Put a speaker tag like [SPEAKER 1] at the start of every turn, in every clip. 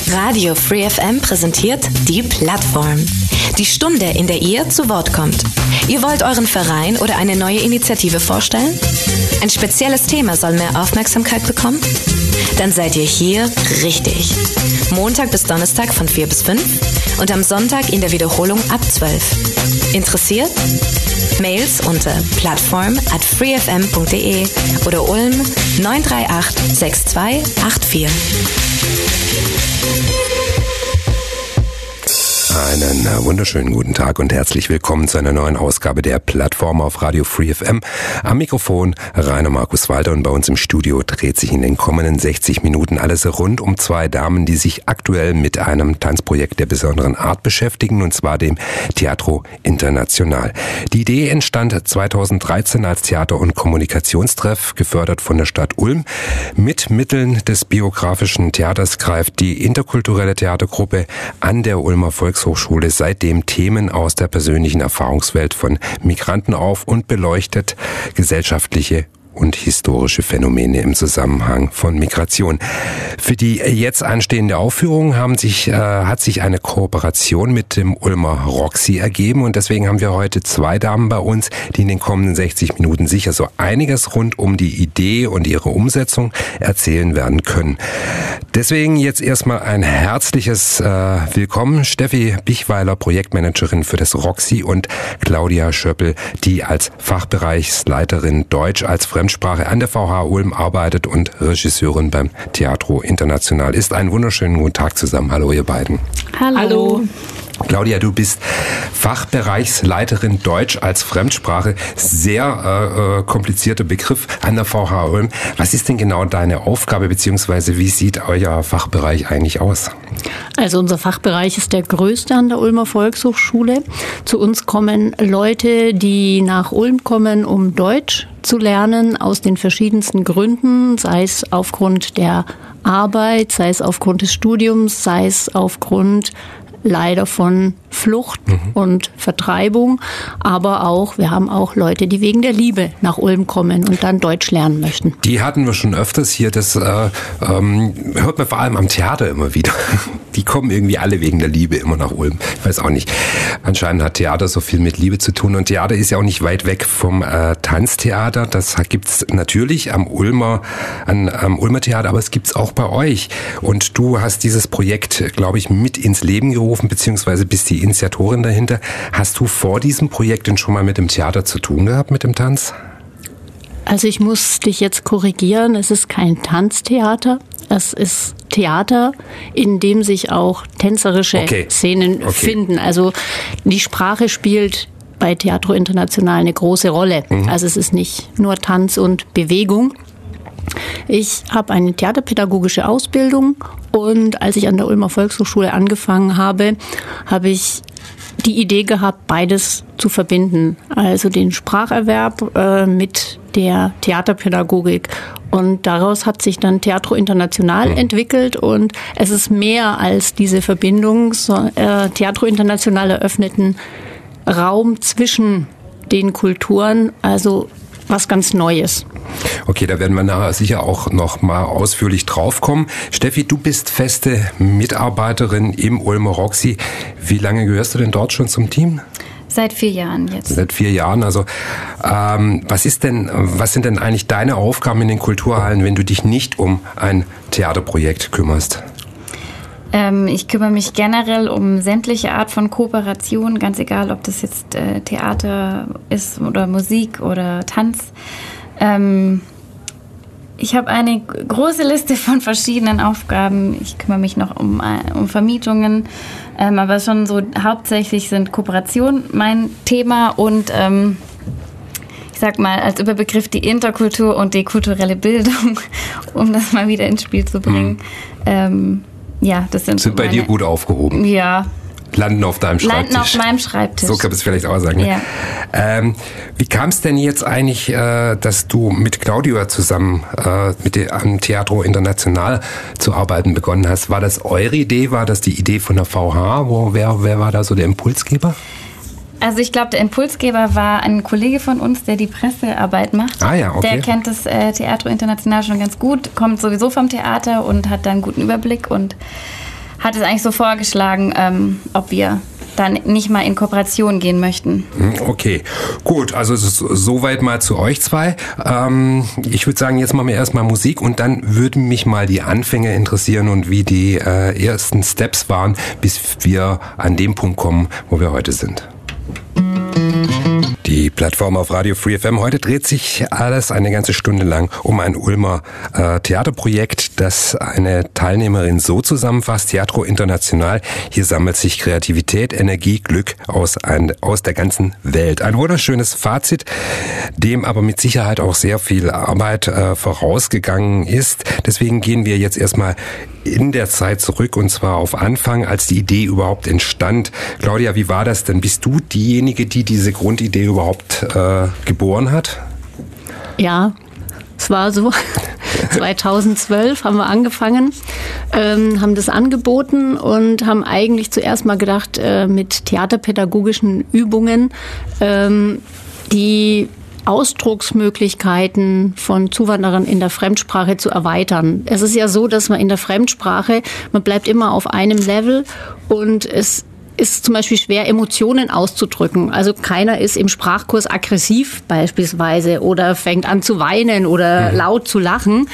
[SPEAKER 1] Radio Free FM präsentiert die Plattform. Die Stunde, in der ihr zu Wort kommt. Ihr wollt euren Verein oder eine neue Initiative vorstellen? Ein spezielles Thema soll mehr Aufmerksamkeit bekommen? Dann seid ihr hier richtig. Montag bis Donnerstag von 4 bis 5 und am Sonntag in der Wiederholung ab 12. Interessiert? Mails unter plattform@freefm.de oder Ulm 938 6284.
[SPEAKER 2] Einen wunderschönen guten Tag und herzlich willkommen zu einer neuen Ausgabe der Plattform auf Radio Free FM. Am Mikrofon Rainer Markus Walter und bei uns im Studio dreht sich in den kommenden 60 Minuten alles rund um zwei Damen, die sich aktuell mit einem Tanzprojekt der besonderen Art beschäftigen, und zwar dem Teatro International. Die Idee entstand 2013 als Theater- und Kommunikationstreff, gefördert von der Stadt Ulm. Mit Mitteln des biografischen Theaters greift die interkulturelle Theatergruppe an der Ulmer Volkshochschule seitdem Themen aus der persönlichen Erfahrungswelt von Migranten auf und beleuchtet gesellschaftliche und historische Phänomene im Zusammenhang von Migration. Für die jetzt anstehende Aufführung hat sich eine Kooperation mit dem Ulmer Roxy ergeben, und deswegen haben wir heute zwei Damen bei uns, die in den kommenden 60 Minuten sicher so einiges rund um die Idee und ihre Umsetzung erzählen werden können. Deswegen jetzt erstmal ein herzliches Willkommen, Steffi Bichweiler, Projektmanagerin für das Roxy, und Claudia Schöppel, die als Fachbereichsleiterin Deutsch als Fremdsprache an der VH Ulm arbeitet und Regisseurin beim Teatro International ist. Einen wunderschönen guten Tag zusammen. Hallo ihr beiden.
[SPEAKER 3] Hallo.
[SPEAKER 2] Claudia, du bist Fachbereichsleiterin Deutsch als Fremdsprache. Sehr komplizierter Begriff an der VH Ulm. Was ist denn genau deine Aufgabe, beziehungsweise wie sieht euer Fachbereich eigentlich aus?
[SPEAKER 3] Also unser Fachbereich ist der größte an der Ulmer Volkshochschule. Zu uns kommen Leute, die nach Ulm kommen, um Deutsch zu lernen, aus den verschiedensten Gründen, sei es aufgrund der Arbeit, sei es aufgrund des Studiums, sei es aufgrund leider von Flucht und Vertreibung, aber auch, wir haben auch Leute, die wegen der Liebe nach Ulm kommen und dann Deutsch lernen möchten.
[SPEAKER 2] Die hatten wir schon öfters hier, das hört man vor allem am Theater immer wieder. Die kommen irgendwie alle wegen der Liebe immer nach Ulm. Ich weiß auch nicht. Anscheinend hat Theater so viel mit Liebe zu tun, und Theater ist ja auch nicht weit weg vom Tanztheater. Das gibt's natürlich am Ulmer Theater, aber es gibt's auch bei euch. Und du hast dieses Projekt, glaube ich, mit ins Leben gerufen, beziehungsweise bist die Initiatorin dahinter. Hast du vor diesem Projekt denn schon mal mit dem Theater zu tun gehabt, mit dem Tanz?
[SPEAKER 3] Also ich muss dich jetzt korrigieren, es ist kein Tanztheater, es ist Theater, in dem sich auch tänzerische Szenen finden. Also die Sprache spielt bei Teatro International eine große Rolle. Also es ist nicht nur Tanz und Bewegung. Ich habe eine theaterpädagogische Ausbildung, und als ich an der Ulmer Volkshochschule angefangen habe, habe ich die Idee gehabt, beides zu verbinden. Also den Spracherwerb mit der Theaterpädagogik. Und daraus hat sich dann Teatro International entwickelt, und es ist mehr als diese Verbindung. Teatro International eröffnet einen Raum zwischen den Kulturen, also was ganz Neues.
[SPEAKER 2] Okay, da werden wir nachher sicher auch noch mal ausführlich drauf kommen. Steffi, du bist feste Mitarbeiterin im Ulmer Roxy. Wie lange gehörst du denn dort schon zum Team?
[SPEAKER 4] Seit 4 Jahren jetzt.
[SPEAKER 2] Seit 4 Jahren. Also was sind denn eigentlich deine Aufgaben in den Kulturhallen, wenn du dich nicht um ein Theaterprojekt kümmerst?
[SPEAKER 4] Ich kümmere mich generell um sämtliche Art von Kooperation, ganz egal, ob das jetzt Theater ist oder Musik oder Tanz. Ich habe eine große Liste von verschiedenen Aufgaben. Ich kümmere mich noch um Vermietungen, aber schon so hauptsächlich sind Kooperation mein Thema und ich sag mal als Überbegriff die Interkultur und die kulturelle Bildung, um das mal wieder ins Spiel zu bringen. Ja, das sind
[SPEAKER 2] bei dir gut aufgehoben.
[SPEAKER 4] Ja.
[SPEAKER 2] Landen auf deinem Schreibtisch.
[SPEAKER 4] Landen auf meinem Schreibtisch.
[SPEAKER 2] So kann man es vielleicht auch sagen.
[SPEAKER 4] Ja.
[SPEAKER 2] Wie kam es denn jetzt eigentlich, dass du mit Claudia zusammen am Teatro International zu arbeiten begonnen hast? War das eure Idee? War das die Idee von der VH? Wer war da so der Impulsgeber?
[SPEAKER 4] Also ich glaube, der Impulsgeber war ein Kollege von uns, der die Pressearbeit macht.
[SPEAKER 2] Ah ja, okay.
[SPEAKER 4] Der kennt das Teatro International schon ganz gut, kommt sowieso vom Theater und hat da einen guten Überblick und hat es eigentlich so vorgeschlagen, ob wir dann nicht mal in Kooperation gehen möchten.
[SPEAKER 2] Okay, gut, also soweit mal zu euch zwei. Ich würde sagen, jetzt machen wir erstmal Musik und dann würden mich mal die Anfänge interessieren und wie die ersten Steps waren, bis wir an dem Punkt kommen, wo wir heute sind. Die Plattform auf Radio Free FM. Heute dreht sich alles eine ganze Stunde lang um ein Ulmer Theaterprojekt, das eine Teilnehmerin so zusammenfasst: Teatro International. Hier sammelt sich Kreativität, Energie, Glück aus der ganzen Welt. Ein wunderschönes Fazit, dem aber mit Sicherheit auch sehr viel Arbeit vorausgegangen ist. Deswegen gehen wir jetzt erstmal in der Zeit zurück, und zwar auf Anfang, als die Idee überhaupt entstand. Claudia, wie war das denn? Bist du diejenige, die diese Grundidee überhaupt geboren hat?
[SPEAKER 3] Ja, es war so. 2012 haben wir angefangen, haben das angeboten und haben eigentlich zuerst mal gedacht, mit theaterpädagogischen Übungen die Ausdrucksmöglichkeiten von Zuwanderern in der Fremdsprache zu erweitern. Es ist ja so, dass man in der Fremdsprache, man bleibt immer auf einem Level und es ist zum Beispiel schwer, Emotionen auszudrücken. Also keiner ist im Sprachkurs aggressiv beispielsweise oder fängt an zu weinen oder laut zu lachen.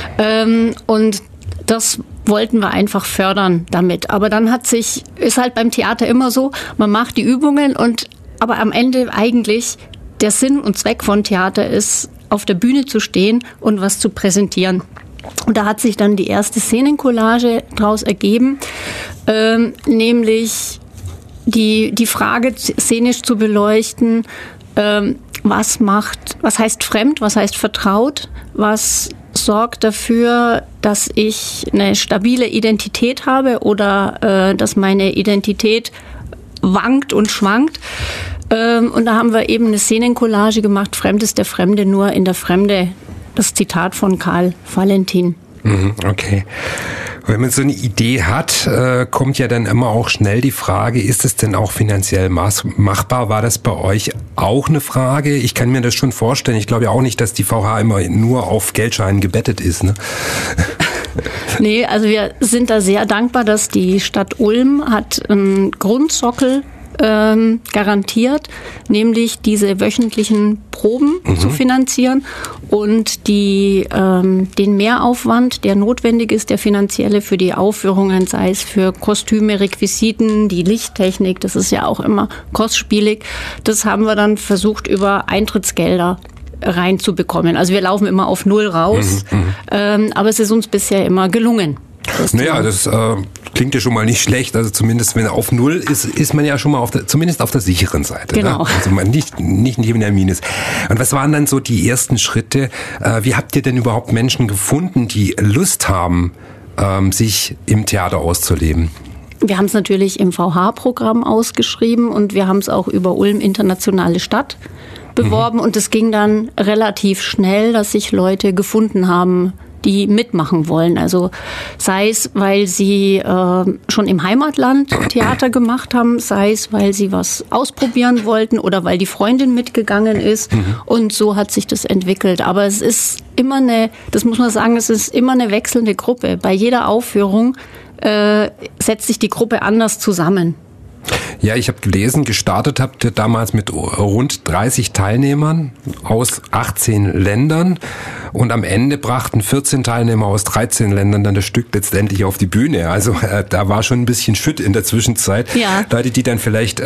[SPEAKER 3] Und das wollten wir einfach fördern damit. Aber dann ist halt beim Theater immer so, man macht die Übungen aber am Ende eigentlich der Sinn und Zweck von Theater ist, auf der Bühne zu stehen und was zu präsentieren. Und da hat sich dann die erste Szenencollage daraus ergeben, nämlich die Frage szenisch zu beleuchten, was heißt fremd, was heißt vertraut, was sorgt dafür, dass ich eine stabile Identität habe oder dass meine Identität wankt und schwankt. Und da haben wir eben eine Szenencollage gemacht, Fremd ist der Fremde, nur in der Fremde, das Zitat von Karl Valentin.
[SPEAKER 2] Okay. Wenn man so eine Idee hat, kommt ja dann immer auch schnell die Frage, ist es denn auch finanziell machbar? War das bei euch auch eine Frage? Ich kann mir das schon vorstellen. Ich glaube ja auch nicht, dass die VH immer nur auf Geldscheinen gebettet ist, ne?
[SPEAKER 3] Nee, also wir sind da sehr dankbar, dass die Stadt Ulm hat einen Grundsockel garantiert, nämlich diese wöchentlichen Proben zu finanzieren und den Mehraufwand, der notwendig ist, der finanzielle für die Aufführungen, sei es für Kostüme, Requisiten, die Lichttechnik, das ist ja auch immer kostspielig. Das haben wir dann versucht, über Eintrittsgelder reinzubekommen. Also wir laufen immer auf Null raus, aber es ist uns bisher immer gelungen.
[SPEAKER 2] Naja, das klingt ja schon mal nicht schlecht. Also zumindest, wenn er auf Null ist man ja schon mal zumindest auf der sicheren Seite.
[SPEAKER 3] Genau.
[SPEAKER 2] Ne? Also man nicht in der Minus. Und was waren dann so die ersten Schritte? Wie habt ihr denn überhaupt Menschen gefunden, die Lust haben, sich im Theater auszuleben?
[SPEAKER 3] Wir haben es natürlich im VH-Programm ausgeschrieben und wir haben es auch über Ulm Internationale Stadt beworben. Und es ging dann relativ schnell, dass sich Leute gefunden haben, die mitmachen wollen. Also sei es, weil sie schon im Heimatland Theater gemacht haben, sei es, weil sie was ausprobieren wollten oder weil die Freundin mitgegangen ist. Und so hat sich das entwickelt. Aber es ist immer das muss man sagen, es ist immer eine wechselnde Gruppe. Bei jeder Aufführung setzt sich die Gruppe anders zusammen.
[SPEAKER 2] Ja, ich habe gelesen, gestartet habt ihr damals mit rund 30 Teilnehmern aus 18 Ländern und am Ende brachten 14 Teilnehmer aus 13 Ländern dann das Stück letztendlich auf die Bühne. Also da war schon ein bisschen Schütt in der Zwischenzeit. Ja. Leute, die dann vielleicht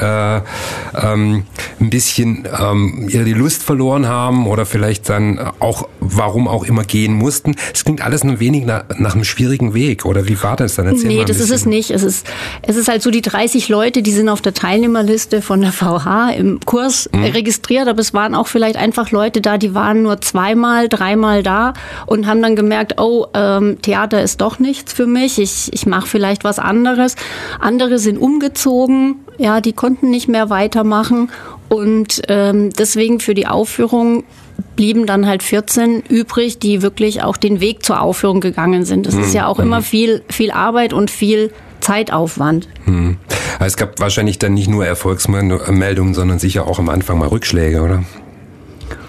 [SPEAKER 2] ein bisschen die Lust verloren haben oder vielleicht dann auch, warum auch immer, gehen mussten. Es klingt alles ein wenig nach einem schwierigen Weg. Oder wie war das dann?
[SPEAKER 3] Erzähl mal das ist es nicht. Es ist halt so, die 30 Leute, die sind auf der Teilnehmerliste von der VH im Kurs registriert, aber es waren auch vielleicht einfach Leute da, die waren nur 2-mal, 3-mal da und haben dann gemerkt, Theater ist doch nichts für mich, ich mache vielleicht was anderes. Andere sind umgezogen, ja, die konnten nicht mehr weitermachen und deswegen für die Aufführung blieben dann halt 14 übrig, die wirklich auch den Weg zur Aufführung gegangen sind. Das ist ja auch immer viel Arbeit und viel Zeitaufwand.
[SPEAKER 2] Es gab wahrscheinlich dann nicht nur Erfolgsmeldungen, sondern sicher auch am Anfang mal Rückschläge, oder?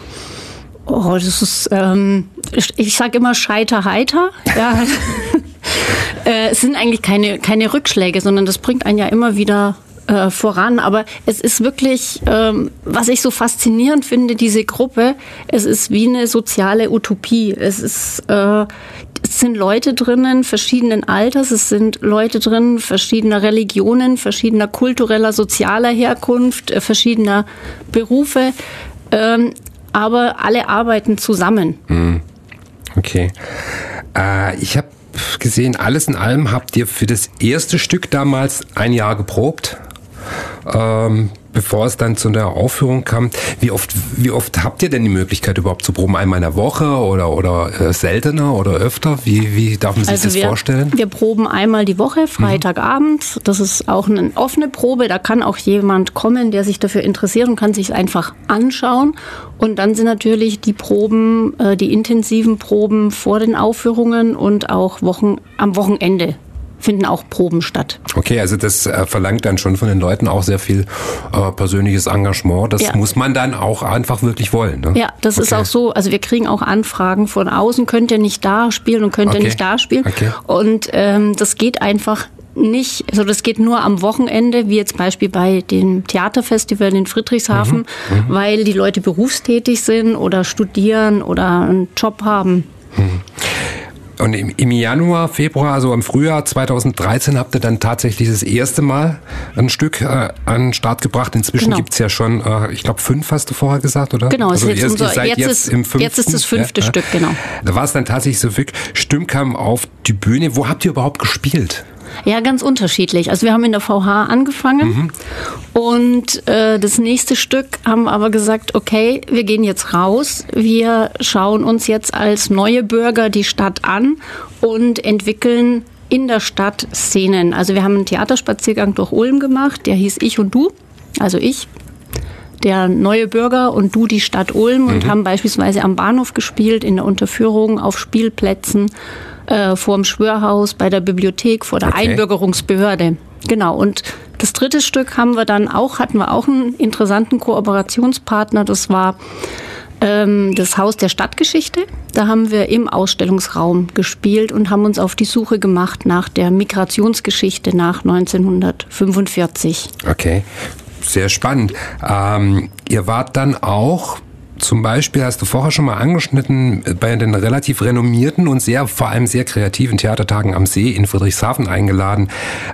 [SPEAKER 3] Oh, das ist, ich sage immer Scheiter heiter. Ja. Es sind eigentlich keine Rückschläge, sondern das bringt einen ja immer wieder voran. Aber es ist wirklich, was ich so faszinierend finde, diese Gruppe, es ist wie eine soziale Utopie. Es sind Leute drinnen verschiedenen Alters, es sind Leute drin verschiedener Religionen, verschiedener kultureller, sozialer Herkunft, verschiedener Berufe, aber alle arbeiten zusammen.
[SPEAKER 2] Okay. Ich habe gesehen, alles in allem habt ihr für das erste Stück damals 1 Jahr geprobt, bevor es dann zu der Aufführung kam. Wie oft habt ihr denn die Möglichkeit überhaupt zu proben? Einmal in der Woche oder seltener oder öfter? Wie darf man sich das vorstellen?
[SPEAKER 3] Wir proben einmal die Woche, Freitagabend. Das ist auch eine offene Probe. Da kann auch jemand kommen, der sich dafür interessiert und kann sich es einfach anschauen. Und dann sind natürlich die Proben, die intensiven Proben vor den Aufführungen und auch am Wochenende finden auch Proben statt.
[SPEAKER 2] Okay, also das verlangt dann schon von den Leuten auch sehr viel persönliches Engagement. Das muss man dann auch einfach wirklich wollen. Ne?
[SPEAKER 3] Ja, das ist auch so. Also wir kriegen auch Anfragen von außen, könnt ihr nicht da spielen und könnt ihr nicht da spielen. Okay. Und das geht einfach nicht, also das geht nur am Wochenende, wie jetzt Beispiel bei dem Theaterfestival in Friedrichshafen, weil die Leute berufstätig sind oder studieren oder einen Job haben.
[SPEAKER 2] Und im Januar, Februar, also im Frühjahr 2013 habt ihr dann tatsächlich das erste Mal ein Stück an den Start gebracht. Inzwischen gibt's ja schon, ich glaube 5 hast du vorher gesagt, oder?
[SPEAKER 3] Genau,
[SPEAKER 2] also
[SPEAKER 3] jetzt ist das 5. Stück, genau.
[SPEAKER 2] Da war es dann tatsächlich so wirklich, Stimmen kamen auf die Bühne. Wo habt ihr überhaupt gespielt?
[SPEAKER 3] Ja, ganz unterschiedlich. Also wir haben in der VH angefangen und das nächste Stück haben wir aber gesagt, okay, wir gehen jetzt raus, wir schauen uns jetzt als neue Bürger die Stadt an und entwickeln in der Stadt Szenen. Also wir haben einen Theaterspaziergang durch Ulm gemacht, der hieß Ich und Du, also ich, der neue Bürger und du die Stadt Ulm und haben beispielsweise am Bahnhof gespielt, in der Unterführung, auf Spielplätzen, vor dem Schwörhaus, bei der Bibliothek, vor der Einbürgerungsbehörde. Genau. Und das dritte Stück hatten wir auch einen interessanten Kooperationspartner. Das war das Haus der Stadtgeschichte. Da haben wir im Ausstellungsraum gespielt und haben uns auf die Suche gemacht nach der Migrationsgeschichte nach 1945.
[SPEAKER 2] Okay, sehr spannend. Ihr wart dann auch zum Beispiel, hast du vorher schon mal angeschnitten, bei den relativ renommierten und vor allem sehr kreativen Theatertagen am See in Friedrichshafen eingeladen.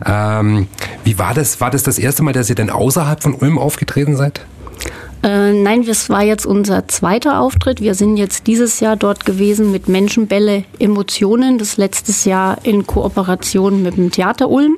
[SPEAKER 2] Wie war das? War das erste Mal, dass ihr denn außerhalb von Ulm aufgetreten seid?
[SPEAKER 3] Nein, das war jetzt unser zweiter Auftritt. Wir sind jetzt dieses Jahr dort gewesen mit Menschenbälle Emotionen, das letztes Jahr in Kooperation mit dem Theater Ulm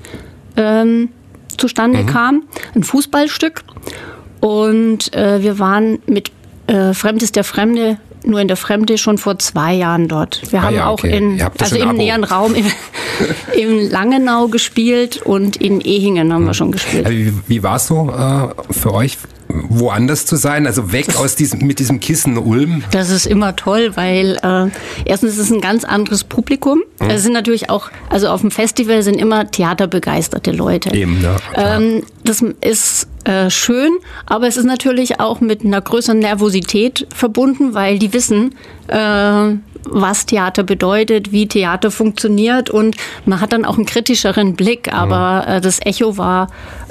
[SPEAKER 3] zustande kam. Ein Fußballstück. Und wir waren mit Fremd ist der Fremde, nur in der Fremde schon vor 2 Jahren dort. Wir haben auch im näheren Raum in Langenau gespielt und in Ehingen haben wir schon gespielt.
[SPEAKER 2] Wie war es so für euch, woanders zu sein? Also weg mit diesem Kissen Ulm?
[SPEAKER 3] Das ist immer toll, weil erstens ist es ein ganz anderes Publikum. Es sind natürlich auch, also auf dem Festival sind immer theaterbegeisterte Leute.
[SPEAKER 2] Eben, ja.
[SPEAKER 3] Das ist schön, aber es ist natürlich auch mit einer größeren Nervosität verbunden, weil die wissen, was Theater bedeutet, wie Theater funktioniert und man hat dann auch einen kritischeren Blick, aber das Echo war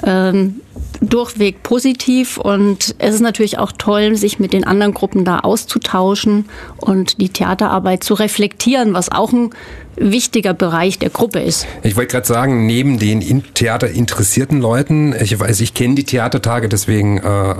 [SPEAKER 3] durchweg positiv und es ist natürlich auch toll, sich mit den anderen Gruppen da auszutauschen und die Theaterarbeit zu reflektieren, was auch ein wichtiger Bereich der Gruppe ist.
[SPEAKER 2] Ich wollte gerade sagen, neben den Theater interessierten Leuten, ich kenne die Theatertage, deswegen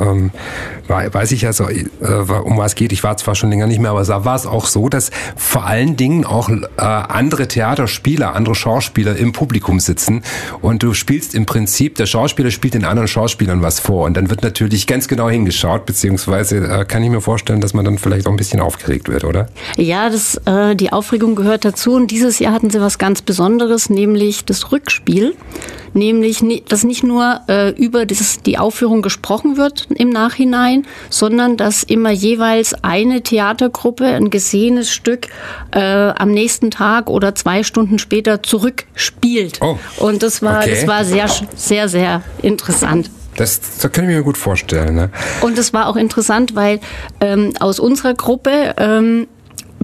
[SPEAKER 2] weiß ich also, um was es geht. Ich war zwar schon länger nicht mehr, aber da war es auch so, dass vor allen Dingen auch andere Theaterspieler, andere Schauspieler im Publikum sitzen und du spielst im Prinzip, der Schauspieler spielt den anderen Schauspielern was vor und dann wird natürlich ganz genau hingeschaut, beziehungsweise kann ich mir vorstellen, dass man dann vielleicht auch ein bisschen aufgeregt wird, oder?
[SPEAKER 3] Ja, die Aufregung gehört dazu und dieses Jahr hatten sie was ganz Besonderes, nämlich das Rückspiel. Nämlich, dass nicht nur über die Aufführung gesprochen wird im Nachhinein, sondern dass immer jeweils eine Theatergruppe ein gesehenes Stück am nächsten Tag oder 2 Stunden später zurückspielt. Oh, und das war sehr, sehr, sehr interessant.
[SPEAKER 2] Das kann ich mir gut vorstellen. Ne?
[SPEAKER 3] Und es war auch interessant, weil aus unserer Gruppe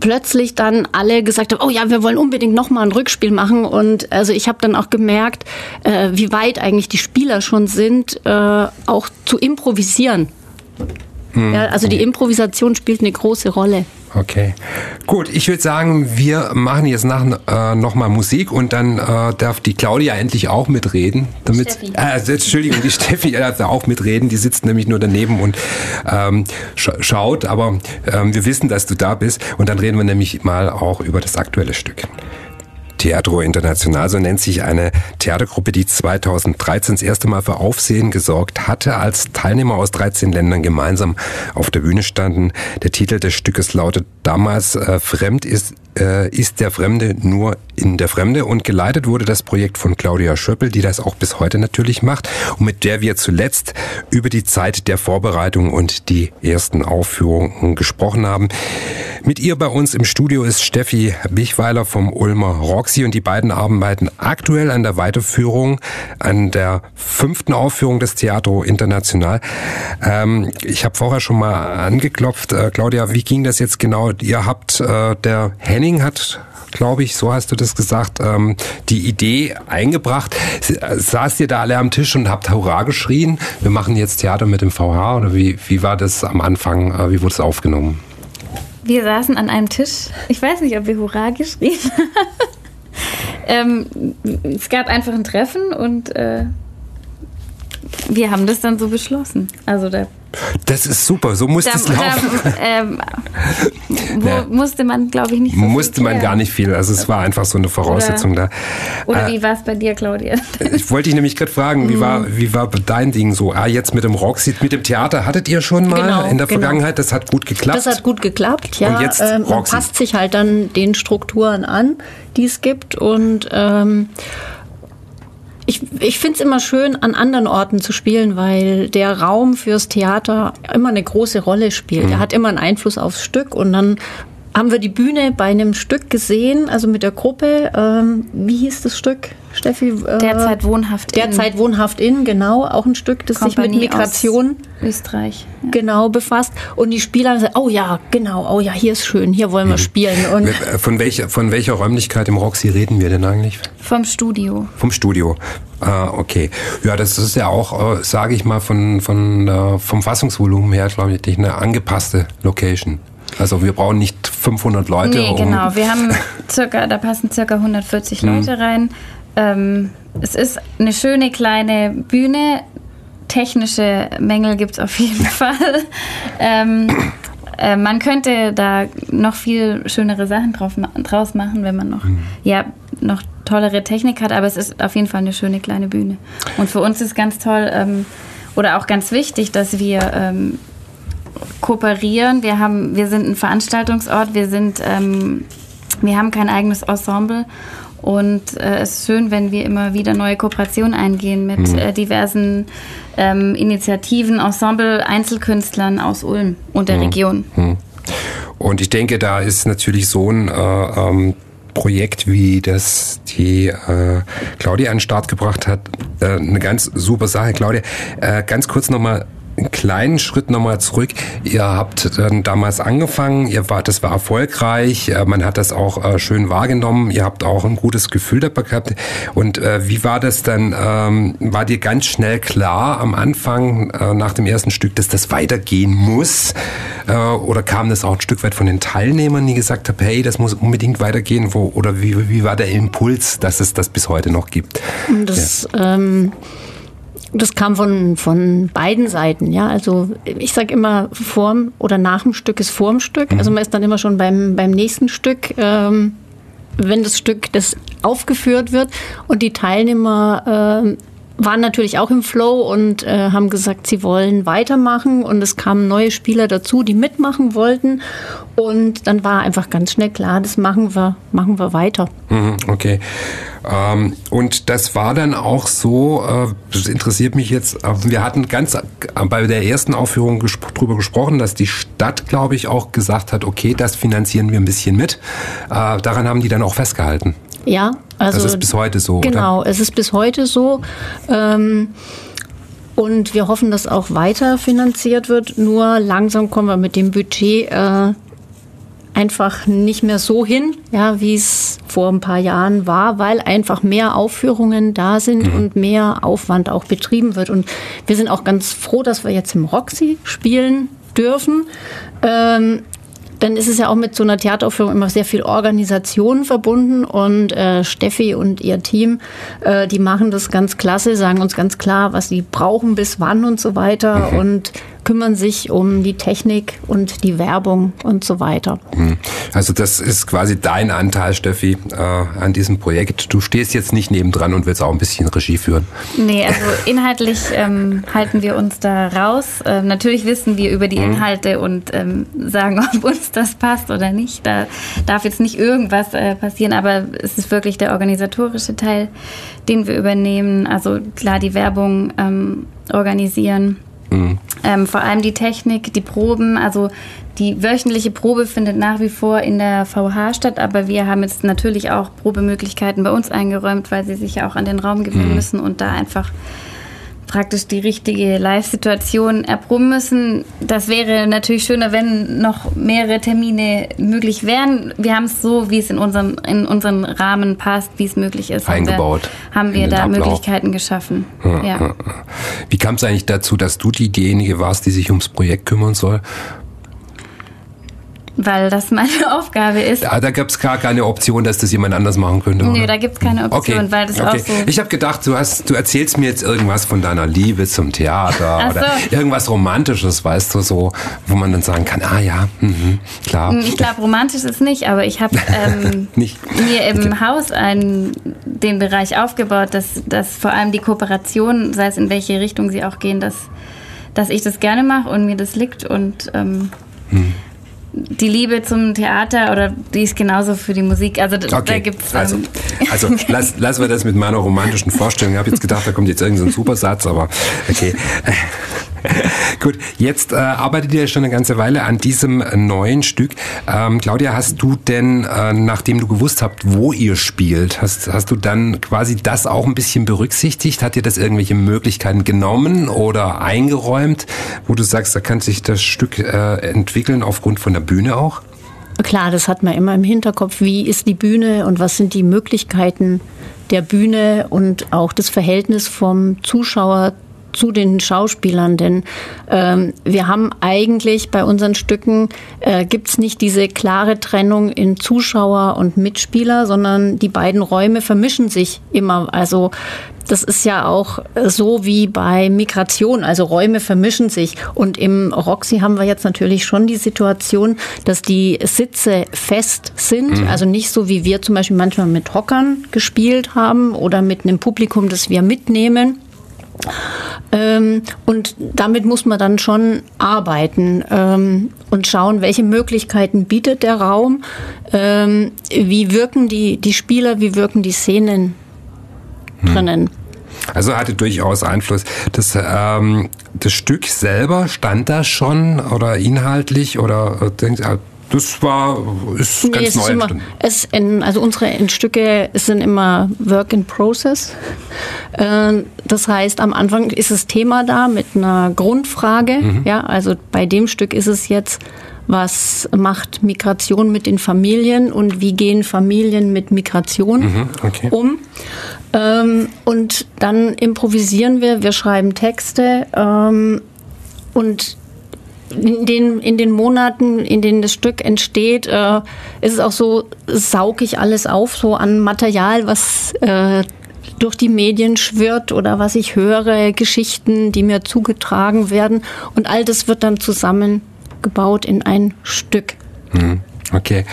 [SPEAKER 3] plötzlich dann alle gesagt haben, oh ja, wir wollen unbedingt nochmal ein Rückspiel machen. Und also ich habe dann auch gemerkt, wie weit eigentlich die Spieler schon sind, auch zu improvisieren. Ja, also die Improvisation spielt eine große Rolle.
[SPEAKER 2] Okay, gut. Ich würde sagen, wir machen jetzt nochmal Musik und dann darf die Claudia endlich auch mitreden. Entschuldigung, die Steffi darf auch mitreden. Die sitzt nämlich nur daneben und schaut. Aber wir wissen, dass du da bist. Und dann reden wir nämlich mal auch über das aktuelle Stück. Teatro International, so nennt sich eine Theatergruppe, die 2013 das erste Mal für Aufsehen gesorgt hatte, als Teilnehmer aus 13 Ländern gemeinsam auf der Bühne standen. Der Titel des Stückes lautet damals Fremd ist der Fremde nur in der Fremde, und geleitet wurde das Projekt von Claudia Schöppel, die das auch bis heute natürlich macht und mit der wir zuletzt über die Zeit der Vorbereitung und die ersten Aufführungen gesprochen haben. Mit ihr bei uns im Studio ist Steffi Bichweiler vom Ulmer Roxy, und die beiden arbeiten aktuell an der Weiterführung, an der 5. Aufführung des Teatro International. Ich habe vorher schon mal angeklopft. Claudia, wie ging das jetzt genau? Ihr habt, der Henning hat, glaube ich, so hast du das gesagt, die Idee eingebracht. Saßt ihr da alle am Tisch und habt Hurra geschrien? Wir machen jetzt Theater mit dem VH, oder wie war das am Anfang? Wie wurde es aufgenommen?
[SPEAKER 4] Wir saßen an einem Tisch. Ich weiß nicht, ob wir Hurra geschrien haben. Es gab einfach ein Treffen und wir haben das dann so beschlossen. Also
[SPEAKER 2] das ist super, so musste es laufen.
[SPEAKER 4] Musste man, glaube ich, nicht so
[SPEAKER 2] Musste man gar nicht viel, also es war einfach so eine Voraussetzung da.
[SPEAKER 4] Oder wie war es bei dir, Claudia?
[SPEAKER 2] Ich wollte dich nämlich gerade fragen, wie war dein Ding so? Jetzt mit dem Roxy, mit dem Theater hattet ihr schon mal in der Vergangenheit, das hat gut geklappt?
[SPEAKER 3] Das hat gut geklappt, ja.
[SPEAKER 2] Und jetzt
[SPEAKER 3] man passt sich halt dann den Strukturen an, die es gibt, und ich finde es immer schön, an anderen Orten zu spielen, weil der Raum fürs Theater immer eine große Rolle spielt. Er hat immer einen Einfluss aufs Stück, und dann haben wir die Bühne bei einem Stück gesehen, also mit der Gruppe. Wie hieß das Stück, Steffi?
[SPEAKER 4] Derzeit Wohnhaft
[SPEAKER 3] in. Derzeit Wohnhaft in, genau. Auch ein Stück, das Kompanie sich mit Migration
[SPEAKER 4] Österreich
[SPEAKER 3] genau befasst. Und die Spieler haben gesagt, oh ja, genau, oh ja, hier ist schön, hier wollen wir spielen. Und
[SPEAKER 2] von welcher Räumlichkeit im Roxy reden wir denn eigentlich?
[SPEAKER 4] Vom Studio.
[SPEAKER 2] Vom Studio. Okay. Ja, das ist ja auch, sage ich mal, vom Fassungsvolumen her, glaube ich, eine angepasste Location. Also wir brauchen nicht 500 Leute.
[SPEAKER 4] Nee, genau. Wir haben da passen circa 140 Leute rein. Es ist eine schöne kleine Bühne. Technische Mängel gibt es auf jeden Fall. Man könnte da noch viel schönere Sachen draus machen, wenn man noch tollere Technik hat. Aber es ist auf jeden Fall eine schöne kleine Bühne. Und für uns ist ganz toll oder auch ganz wichtig, dass wir kooperieren. Wir sind ein Veranstaltungsort. Wir haben kein eigenes Ensemble. Und es ist schön, wenn wir immer wieder neue Kooperationen eingehen mit diversen Initiativen, Ensemble, Einzelkünstlern aus Ulm und der Region.
[SPEAKER 2] Und ich denke, da ist natürlich so ein Projekt, wie das die Claudia an den Start gebracht hat, eine ganz super Sache. Claudia, ganz kurz nochmal einen kleinen Schritt nochmal zurück. Ihr habt dann damals angefangen, das war erfolgreich, man hat das auch schön wahrgenommen, ihr habt auch ein gutes Gefühl dabei gehabt. Und wie war das dann, war dir ganz schnell klar am Anfang, nach dem ersten Stück, dass das weitergehen muss? Oder kam das auch ein Stück weit von den Teilnehmern, die gesagt haben, hey, das muss unbedingt weitergehen? Oder wie war der Impuls, dass es das bis heute noch gibt?
[SPEAKER 3] Das kam von beiden Seiten, ja. Also ich sage immer, vorm oder nach dem Stück ist vorm Stück. Also man ist dann immer schon beim nächsten Stück, wenn das Stück das aufgeführt wird. Und die Teilnehmer waren natürlich auch im Flow und haben gesagt, sie wollen weitermachen. Und es kamen neue Spieler dazu, die mitmachen wollten. Und dann war einfach ganz schnell klar, das machen wir weiter.
[SPEAKER 2] Okay. Und das war dann auch so, das interessiert mich jetzt, wir hatten bei der ersten Aufführung drüber gesprochen, dass die Stadt, glaube ich, auch gesagt hat, okay, das finanzieren wir ein bisschen mit. Daran haben die dann auch festgehalten.
[SPEAKER 3] Ja, also
[SPEAKER 2] das ist bis heute so,
[SPEAKER 3] genau,
[SPEAKER 2] oder?
[SPEAKER 3] Es ist bis heute so. Und wir hoffen, dass auch weiter finanziert wird. Nur langsam kommen wir mit dem Budget einfach nicht mehr so hin, ja, wie es vor ein paar Jahren war, weil einfach mehr Aufführungen da sind und mehr Aufwand auch betrieben wird. Und wir sind auch ganz froh, dass wir jetzt im Roxy spielen dürfen. Dann ist es ja auch mit so einer Theateraufführung immer sehr viel Organisation verbunden und Steffi und ihr Team, die machen das ganz klasse, sagen uns ganz klar, was sie brauchen, bis wann und so weiter und kümmern sich um die Technik und die Werbung und so weiter.
[SPEAKER 2] Also das ist quasi dein Anteil, Steffi, an diesem Projekt. Du stehst jetzt nicht nebendran und willst auch ein bisschen Regie führen.
[SPEAKER 4] Nee, also inhaltlich halten wir uns da raus. Natürlich wissen wir über die Inhalte und sagen, ob uns das passt oder nicht. Da darf jetzt nicht irgendwas passieren, aber es ist wirklich der organisatorische Teil, den wir übernehmen. Also klar, die Werbung organisieren. Vor allem die Technik, die Proben, also die wöchentliche Probe findet nach wie vor in der VH statt, aber wir haben jetzt natürlich auch Probemöglichkeiten bei uns eingeräumt, weil sie sich ja auch an den Raum gewöhnen müssen und da einfach praktisch die richtige Live-Situation erproben müssen. Das wäre natürlich schöner, wenn noch mehrere Termine möglich wären. Wir haben es so, wie es in unseren Rahmen passt, wie es möglich ist.
[SPEAKER 2] Eingebaut.
[SPEAKER 4] Haben wir da Möglichkeiten geschaffen. Ja.
[SPEAKER 2] Wie kam es eigentlich dazu, dass du diejenige warst, die sich ums Projekt kümmern soll?
[SPEAKER 4] Weil das meine Aufgabe ist.
[SPEAKER 2] Da gab es gar keine Option, dass das jemand anders machen könnte?
[SPEAKER 4] Nee, da gibt es keine Option, weil das auch so...
[SPEAKER 2] Ich habe gedacht, du erzählst mir jetzt irgendwas von deiner Liebe zum Theater oder irgendwas Romantisches, weißt du, so, wo man dann sagen kann, klar.
[SPEAKER 4] Ich glaube, romantisch ist nicht, aber ich habe mir im Haus den Bereich aufgebaut, dass vor allem die Kooperation, sei es in welche Richtung sie auch gehen, dass ich das gerne mache und mir das liegt und... Die Liebe zum Theater oder die ist genauso für die Musik. Also da gibt's
[SPEAKER 2] also lassen wir das mit meiner romantischen Vorstellung. Ich habe jetzt gedacht, da kommt jetzt irgendein Supersatz, aber okay. Gut, jetzt arbeitet ihr schon eine ganze Weile an diesem neuen Stück. Claudia, hast du denn, nachdem du gewusst habt, wo ihr spielt, hast du dann quasi das auch ein bisschen berücksichtigt? Hat dir das irgendwelche Möglichkeiten genommen oder eingeräumt, wo du sagst, da kann sich das Stück entwickeln aufgrund von der Bühne auch?
[SPEAKER 3] Klar, das hat man immer im Hinterkopf. Wie ist die Bühne und was sind die Möglichkeiten der Bühne und auch das Verhältnis vom Zuschauer zu den Schauspielern, denn wir haben eigentlich bei unseren Stücken gibt's nicht diese klare Trennung in Zuschauer und Mitspieler, sondern die beiden Räume vermischen sich immer. Also das ist ja auch so wie bei Migration, also Räume vermischen sich. Und im Roxy haben wir jetzt natürlich schon die Situation, dass die Sitze fest sind, also nicht so wie wir zum Beispiel manchmal mit Hockern gespielt haben oder mit einem Publikum, das wir mitnehmen. Und damit muss man dann schon arbeiten und schauen, welche Möglichkeiten bietet der Raum, wie wirken die Spieler, wie wirken die Szenen drinnen.
[SPEAKER 2] Also hatte durchaus Einfluss. Das Stück selber, stand da schon oder inhaltlich oder das ist ganz neu.
[SPEAKER 3] Also unsere Stücke sind immer Work in Process. Das heißt, am Anfang ist das Thema da mit einer Grundfrage. Ja, also bei dem Stück ist es jetzt, was macht Migration mit den Familien und wie gehen Familien mit Migration um? Und dann improvisieren wir schreiben Texte und in den Monaten, in denen das Stück entsteht, ist es auch so, saug ich alles auf, so an Material, was durch die Medien schwirrt oder was ich höre, Geschichten, die mir zugetragen werden. Und all das wird dann zusammengebaut in ein Stück.
[SPEAKER 2] Okay.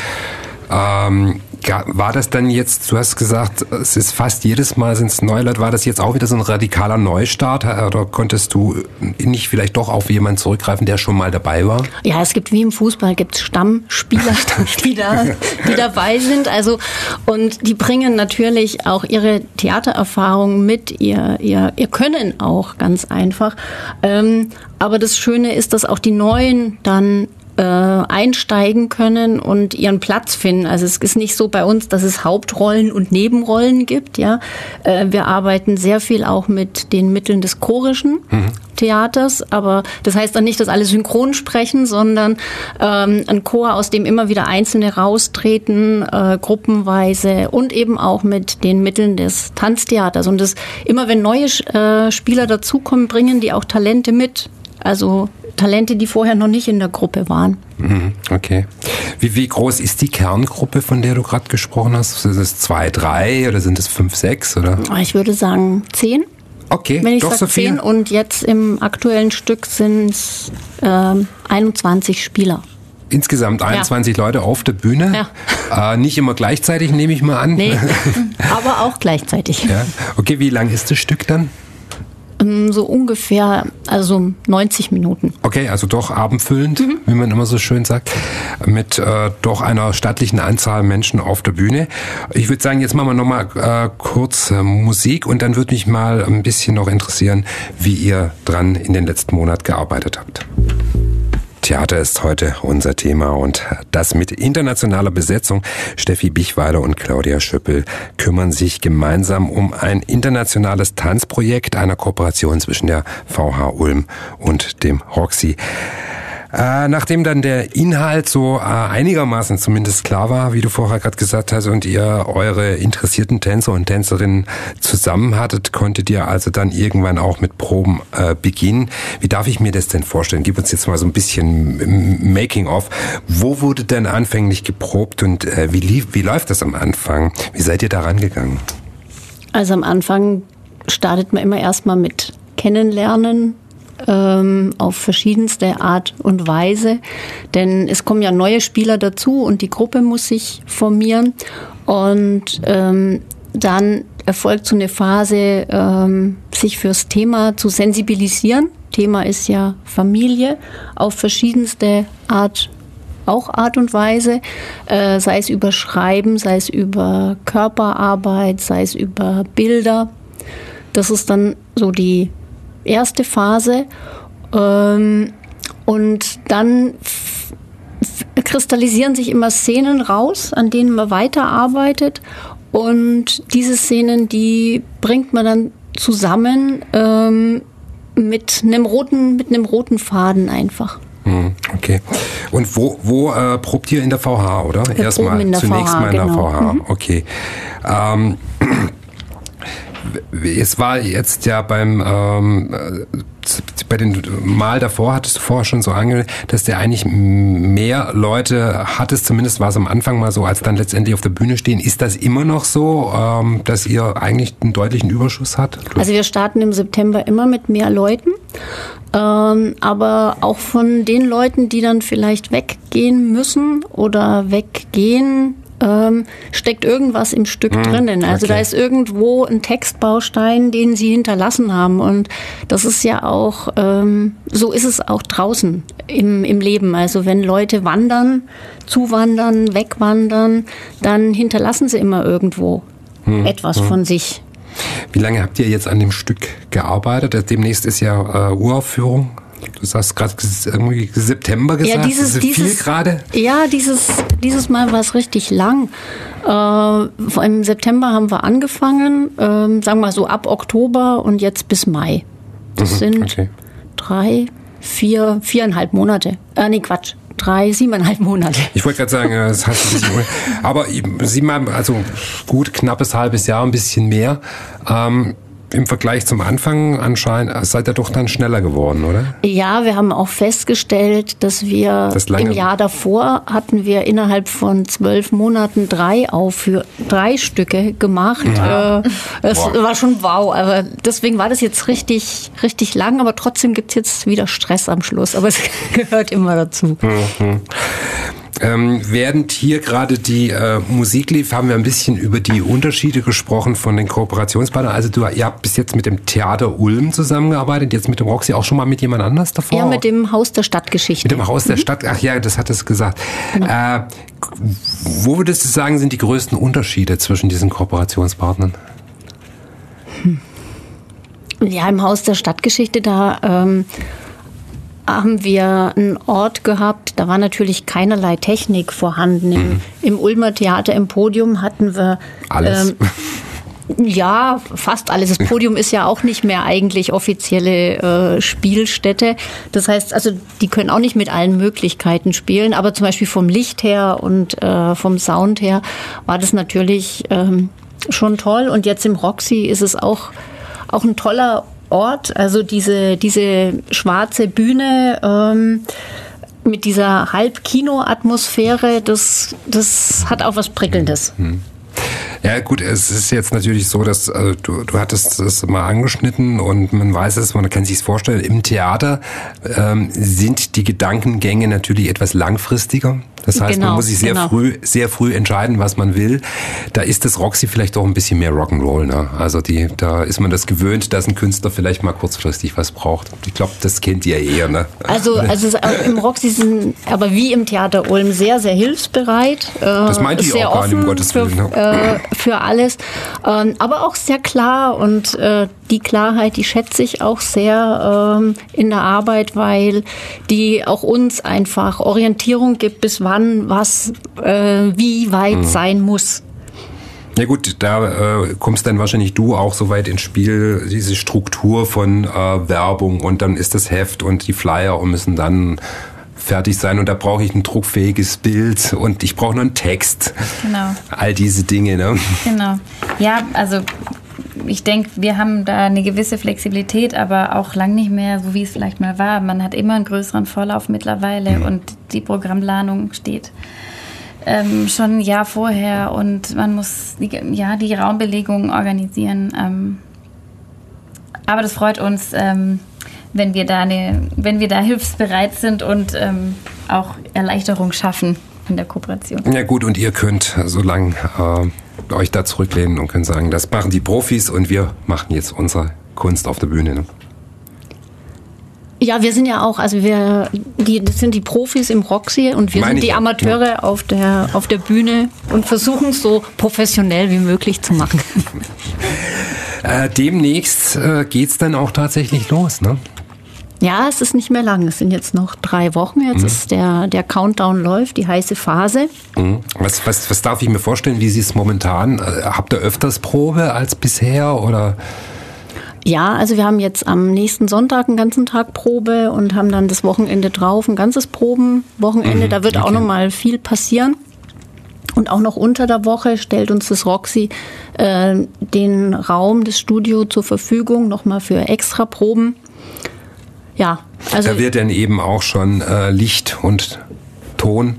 [SPEAKER 2] War das dann jetzt, du hast gesagt, es ist fast jedes Mal sind es Neuleute, war das jetzt auch wieder so ein radikaler Neustart oder konntest du nicht vielleicht doch auf jemanden zurückgreifen, der schon mal dabei war?
[SPEAKER 3] Ja, es gibt wie im Fußball, gibt's Stammspieler, die dabei sind, also und die bringen natürlich auch ihre Theatererfahrung mit, ihr Können auch ganz einfach, aber das Schöne ist, dass auch die Neuen dann einsteigen können und ihren Platz finden. Also es ist nicht so bei uns, dass es Hauptrollen und Nebenrollen gibt. Ja, wir arbeiten sehr viel auch mit den Mitteln des chorischen Theaters, aber das heißt dann nicht, dass alle synchron sprechen, sondern ein Chor, aus dem immer wieder Einzelne raustreten, gruppenweise und eben auch mit den Mitteln des Tanztheaters. Und das immer, wenn neue Spieler dazukommen, bringen die auch Talente mit. Also Talente, die vorher noch nicht in der Gruppe waren.
[SPEAKER 2] Okay. Wie groß ist die Kerngruppe, von der du gerade gesprochen hast? Sind es 2, 3 oder sind es 5, 6? Oder?
[SPEAKER 3] Ich würde sagen 10.
[SPEAKER 2] Okay,
[SPEAKER 3] wenn ich
[SPEAKER 2] doch
[SPEAKER 3] sage
[SPEAKER 2] so viel.
[SPEAKER 3] 10 und jetzt im aktuellen Stück sind es 21 Spieler.
[SPEAKER 2] Insgesamt 21 Leute auf der Bühne. Ja. Nicht immer gleichzeitig, nehme ich mal an.
[SPEAKER 3] Nee, aber auch gleichzeitig.
[SPEAKER 2] Ja. Okay, wie lang ist das Stück dann?
[SPEAKER 3] So ungefähr, also 90 Minuten.
[SPEAKER 2] Okay, also doch abendfüllend, wie man immer so schön sagt, mit doch einer stattlichen Anzahl Menschen auf der Bühne. Ich würde sagen, jetzt machen wir nochmal kurz Musik und dann würde mich mal ein bisschen noch interessieren, wie ihr dran in den letzten Monat gearbeitet habt. Theater ist heute unser Thema und das mit internationaler Besetzung. Steffi Bichweiler und Claudia Schöppel kümmern sich gemeinsam um ein internationales Tanzprojekt einer Kooperation zwischen der VH Ulm und dem Roxy. Nachdem dann der Inhalt so einigermaßen zumindest klar war, wie du vorher gerade gesagt hast, und ihr eure interessierten Tänzer und Tänzerinnen zusammen hattet, konntet ihr also dann irgendwann auch mit Proben beginnen. Wie darf ich mir das denn vorstellen? Gib uns jetzt mal so ein bisschen Making-of. Wo wurde denn anfänglich geprobt und wie läuft das am Anfang? Wie seid ihr da rangegangen?
[SPEAKER 3] Also am Anfang startet man immer erstmal mit Kennenlernen, auf verschiedenste Art und Weise, denn es kommen ja neue Spieler dazu und die Gruppe muss sich formieren und dann erfolgt so eine Phase, sich fürs Thema zu sensibilisieren. Thema ist ja Familie auf verschiedenste Art und Weise, sei es über Schreiben, sei es über Körperarbeit, sei es über Bilder. Das ist dann so die erste Phase und dann kristallisieren sich immer Szenen raus, an denen man weiterarbeitet und diese Szenen, die bringt man dann zusammen mit einem roten Faden einfach.
[SPEAKER 2] Okay. Und wo probt ihr in der VH, oder?
[SPEAKER 3] Erstmal
[SPEAKER 2] zunächst
[SPEAKER 3] VH,
[SPEAKER 2] mal in der
[SPEAKER 3] genau.
[SPEAKER 2] VH. Okay. Es war jetzt ja bei den Mal davor, hattest du vorher schon so angehört, dass der eigentlich mehr Leute hattest, zumindest war es am Anfang mal so, als dann letztendlich auf der Bühne stehen. Ist das immer noch so, dass ihr eigentlich einen deutlichen Überschuss habt?
[SPEAKER 3] Also wir starten im September immer mit mehr Leuten, aber auch von den Leuten, die dann vielleicht weggehen müssen oder weggehen, steckt irgendwas im Stück drinnen. Also da ist irgendwo ein Textbaustein, den sie hinterlassen haben. Und das ist ja auch, so ist es auch draußen im Leben. Also wenn Leute wandern, zuwandern, wegwandern, dann hinterlassen sie immer irgendwo etwas von sich.
[SPEAKER 2] Wie lange habt ihr jetzt an dem Stück gearbeitet? Demnächst ist ja Uraufführung. Du hast gerade irgendwie September gesagt.
[SPEAKER 3] Ja,
[SPEAKER 2] viel gerade?
[SPEAKER 3] Ja, dieses Mal war es richtig lang. Im September haben wir angefangen, sagen wir mal so ab Oktober und jetzt bis Mai. Das sind 4,5 Monate. 7,5 Monate.
[SPEAKER 2] Ich wollte gerade sagen, das hast du ein bisschen. Aber 7, also gut, knappes halbes Jahr, ein bisschen mehr. Im Vergleich zum Anfang anscheinend seid ihr doch dann schneller geworden, oder?
[SPEAKER 3] Ja, wir haben auch festgestellt, dass wir im Jahr davor hatten wir innerhalb von 12 Monaten 3 Stücke gemacht. Das war schon wow, aber deswegen war das jetzt richtig, richtig lang, aber trotzdem gibt's jetzt wieder Stress am Schluss, aber es gehört immer dazu.
[SPEAKER 2] Während hier gerade die Musik lief, haben wir ein bisschen über die Unterschiede gesprochen von den Kooperationspartnern. Also ihr habt bis jetzt mit dem Theater Ulm zusammengearbeitet, jetzt mit dem Roxy auch schon mal mit jemand anders davor?
[SPEAKER 3] Ja, mit dem Haus der Stadtgeschichte.
[SPEAKER 2] Mit dem Haus der Stadt, ach ja, das hattest du gesagt. Genau. Wo würdest du sagen, sind die größten Unterschiede zwischen diesen Kooperationspartnern?
[SPEAKER 3] Ja, im Haus der Stadtgeschichte, da haben wir einen Ort gehabt, da war natürlich keinerlei Technik vorhanden. Im Ulmer Theater im Podium hatten wir
[SPEAKER 2] alles.
[SPEAKER 3] Ja, fast alles. Das Podium ist ja auch nicht mehr eigentlich offizielle Spielstätte. Das heißt, also die können auch nicht mit allen Möglichkeiten spielen, aber zum Beispiel vom Licht her und vom Sound her war das natürlich schon toll. Und jetzt im Roxy ist es auch ein toller Ort. Also diese schwarze Bühne mit dieser Halb-Kino-Atmosphäre, das hat auch was Prickelndes.
[SPEAKER 2] Ja gut, es ist jetzt natürlich so, dass du hattest das mal angeschnitten und man weiß es, man kann sich es vorstellen, im Theater sind die Gedankengänge natürlich etwas langfristiger. Das heißt, man muss sich sehr früh entscheiden, was man will. Da ist das Roxy vielleicht doch ein bisschen mehr Rock'n'Roll. Ne? Also da ist man das gewöhnt, dass ein Künstler vielleicht mal kurzfristig was braucht. Ich glaube, das kennt ihr eher. Ne?
[SPEAKER 3] Also im Roxy sind aber wie im Theater Ulm sehr, sehr hilfsbereit.
[SPEAKER 2] Das meinte ich auch gar nicht, um Gottes Willen.
[SPEAKER 3] Für alles. Aber auch sehr klar und die Klarheit, die schätze ich auch sehr in der Arbeit, weil die auch uns einfach Orientierung gibt, bis wann was wie weit sein muss.
[SPEAKER 2] Ja gut, da kommst dann wahrscheinlich du auch so weit ins Spiel, diese Struktur von Werbung und dann ist das Heft und die Flyer und müssen dann fertig sein und da brauche ich ein druckfähiges Bild und ich brauche noch einen Text.
[SPEAKER 4] Genau.
[SPEAKER 2] All diese Dinge, ne?
[SPEAKER 4] Genau. Ja, also ich denke, wir haben da eine gewisse Flexibilität, aber auch lang nicht mehr, so wie es vielleicht mal war. Man hat immer einen größeren Vorlauf mittlerweile und die Programmplanung steht schon ein Jahr vorher und man muss die Raumbelegung organisieren. Aber das freut uns, wenn wir da hilfsbereit sind und auch Erleichterung schaffen in der Kooperation.
[SPEAKER 2] Ja gut, und ihr könnt so lange euch da zurücklehnen und könnt sagen, das machen die Profis und wir machen jetzt unsere Kunst auf der Bühne. Ne?
[SPEAKER 3] Ja, wir sind ja auch, das sind die Profis im Roxy und wir sind die Amateure auf der Bühne und versuchen es so professionell wie möglich zu machen.
[SPEAKER 2] Demnächst geht's dann auch tatsächlich los, ne?
[SPEAKER 3] Ja, es ist nicht mehr lang. Es sind jetzt noch 3 Wochen. Jetzt ist der Countdown läuft, die heiße Phase.
[SPEAKER 2] Was darf ich mir vorstellen? Wie Sie es momentan? Habt ihr öfters Probe als bisher oder?
[SPEAKER 3] Ja, also wir haben jetzt am nächsten Sonntag einen ganzen Tag Probe und haben dann das Wochenende drauf ein ganzes Probenwochenende. Da wird auch noch mal viel passieren. Und auch noch unter der Woche stellt uns das Roxy den Raum, das Studio zur Verfügung, noch mal für extra Proben. Ja, also
[SPEAKER 2] da wird dann eben auch schon Licht und Ton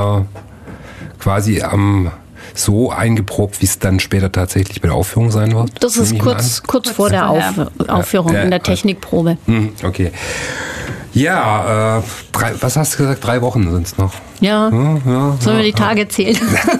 [SPEAKER 2] quasi so eingeprobt, wie es dann später tatsächlich bei der Aufführung sein wird?
[SPEAKER 3] Das ist kurz vor der Aufführung in der Technikprobe.
[SPEAKER 2] Okay. Ja, was hast du gesagt? 3 Wochen sind es noch.
[SPEAKER 3] Ja. Sollen wir die Tage zählen?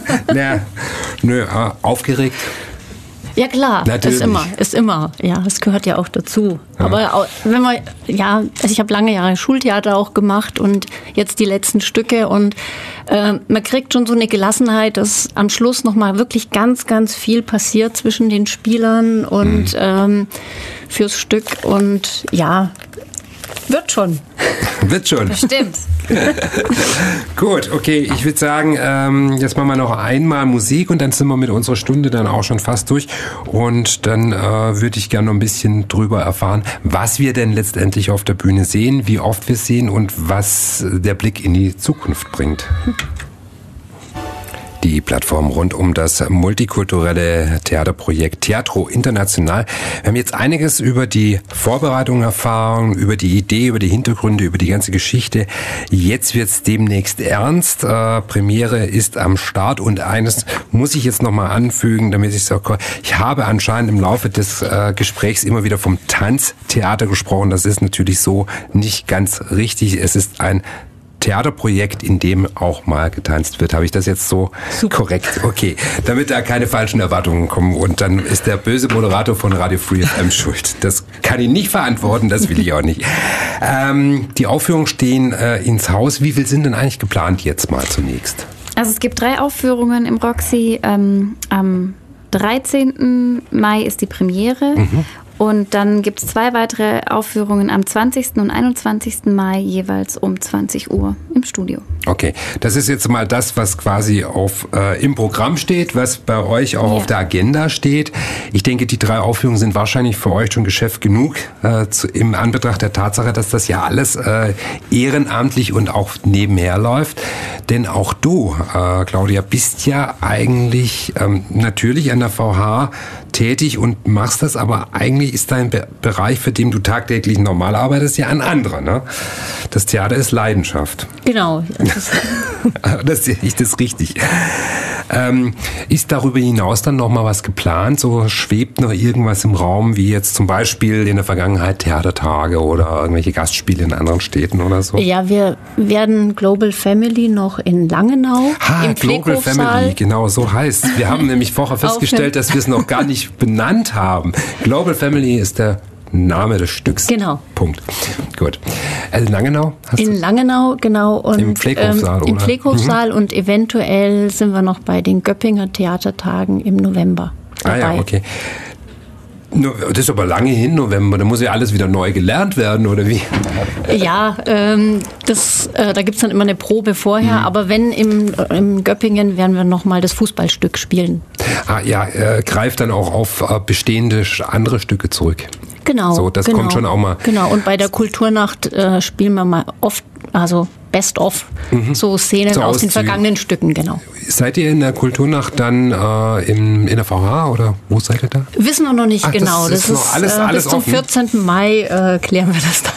[SPEAKER 2] Aufgeregt?
[SPEAKER 3] Ja klar,
[SPEAKER 2] natürlich.
[SPEAKER 3] Ist immer. Ja, es gehört ja auch dazu. Ja. Aber wenn man, also ich habe lange Jahre Schultheater auch gemacht und jetzt die letzten Stücke und man kriegt schon so eine Gelassenheit, dass am Schluss nochmal wirklich ganz, ganz viel passiert zwischen den Spielern und fürs Stück und ja, wird schon.
[SPEAKER 2] Wird schon.
[SPEAKER 4] Bestimmt.
[SPEAKER 2] Gut, okay, ich würde sagen, jetzt machen wir noch einmal Musik und dann sind wir mit unserer Stunde dann auch schon fast durch und dann würde ich gerne noch ein bisschen drüber erfahren, was wir denn letztendlich auf der Bühne sehen, wie oft wir sehen und was der Blick in die Zukunft bringt. Die Plattform rund um das multikulturelle Theaterprojekt Teatro International. Wir haben jetzt einiges über die Vorbereitung erfahren, über die Idee, über die Hintergründe, über die ganze Geschichte. Jetzt wird's demnächst ernst. Premiere ist am Start und eines muss ich jetzt nochmal anfügen, damit ich sage, ich habe anscheinend im Laufe des Gesprächs immer wieder vom Tanztheater gesprochen. Das ist natürlich so nicht ganz richtig. Es ist ein Theaterprojekt, in dem auch mal getanzt wird. Habe ich das jetzt so korrekt? Okay, damit da keine falschen Erwartungen kommen und dann ist der böse Moderator von Radio Free FM schuld. Das kann ich nicht verantworten, das will ich auch nicht. Die Aufführungen stehen ins Haus. Wie viel sind denn eigentlich geplant jetzt mal zunächst?
[SPEAKER 4] Also es gibt 3 Aufführungen im Roxy. Am 13. Mai ist die Premiere. Und dann gibt es 2 weitere Aufführungen am 20. und 21. Mai jeweils um 20 Uhr im Studio.
[SPEAKER 2] Okay, das ist jetzt mal das, was quasi im Programm steht, was bei euch auch auf der Agenda steht. Ich denke, die 3 Aufführungen sind wahrscheinlich für euch schon Geschäft genug, im Anbetracht der Tatsache, dass das ja alles ehrenamtlich und auch nebenher läuft. Denn auch du, Claudia, bist ja eigentlich natürlich an der VH tätig und machst das, aber eigentlich ist dein Bereich, für den du tagtäglich normal arbeitest, ja ein anderer. Ne? Das Theater ist Leidenschaft.
[SPEAKER 3] Genau.
[SPEAKER 2] Das sehe ich das richtig. Ist darüber hinaus dann noch mal was geplant? So schwebt noch irgendwas im Raum, wie jetzt zum Beispiel in der Vergangenheit Theatertage oder irgendwelche Gastspiele in anderen Städten oder so?
[SPEAKER 3] Ja, wir werden Global Family noch in Langenau im
[SPEAKER 2] Global Family, genau, so heißt. Wir haben nämlich vorher festgestellt, dass wir es noch gar nicht benannt haben. Global Family ist der Name des Stücks.
[SPEAKER 3] Genau.
[SPEAKER 2] Punkt. Gut. In Langenau?
[SPEAKER 3] Langenau, genau. Und
[SPEAKER 2] im Pfleghofsaal, oder?
[SPEAKER 3] Im Pfleghofsaal und eventuell sind wir noch bei den Göppinger Theatertagen im November dabei.
[SPEAKER 2] Ah ja, okay. Das ist aber lange hin, November. Da muss ja alles wieder neu gelernt werden, oder wie?
[SPEAKER 3] Ja, da gibt's dann immer eine Probe vorher. Aber wenn im Göppingen werden wir nochmal das Fußballstück spielen.
[SPEAKER 2] Ah ja, greift dann auch auf bestehende andere Stücke zurück.
[SPEAKER 3] Genau.
[SPEAKER 2] So, das kommt schon auch mal.
[SPEAKER 3] Genau, und bei der Kulturnacht spielen wir mal oft, also Best of, so Szenen so aus den vergangenen Stücken, genau.
[SPEAKER 2] Seid ihr in der Kulturnacht dann in der VH oder wo seid ihr da?
[SPEAKER 3] Wissen wir noch nicht genau.
[SPEAKER 2] Das ist noch alles
[SPEAKER 3] bis zum 14. Mai klären wir das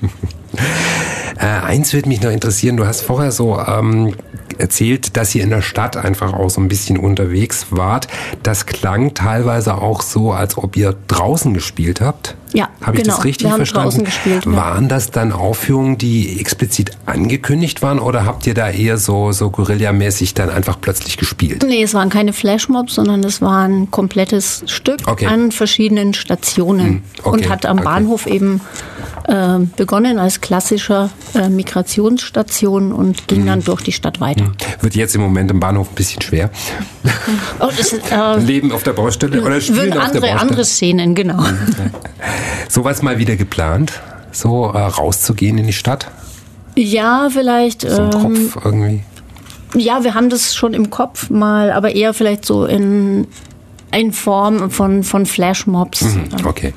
[SPEAKER 2] dann. Eins würde mich noch interessieren, du hast vorher so erzählt, dass ihr in der Stadt einfach auch so ein bisschen unterwegs wart. Das klang teilweise auch so, als ob ihr draußen gespielt habt.
[SPEAKER 3] Ja,
[SPEAKER 2] Habe ich das richtig verstanden?
[SPEAKER 3] Draußen gespielt, ja.
[SPEAKER 2] Waren das dann Aufführungen, die explizit angekündigt waren oder habt ihr da eher so Guerilla-mäßig dann einfach plötzlich gespielt?
[SPEAKER 3] Nee, es waren keine Flashmobs, sondern es war ein komplettes Stück an verschiedenen Stationen und hat am Bahnhof eben begonnen als klassischer Migrationsstation und ging dann durch die Stadt weiter.
[SPEAKER 2] Wird jetzt im Moment im Bahnhof ein bisschen schwer.
[SPEAKER 3] Oh, das ist,
[SPEAKER 2] Leben auf der Baustelle oder spielen auf der Baustelle?
[SPEAKER 3] Andere Szenen, genau.
[SPEAKER 2] Sowas mal wieder geplant, so rauszugehen in die Stadt?
[SPEAKER 3] Ja, vielleicht.
[SPEAKER 2] So im Kopf irgendwie?
[SPEAKER 3] Ja, wir haben das schon im Kopf mal, aber eher vielleicht so in Form von Flashmobs.
[SPEAKER 2] Okay.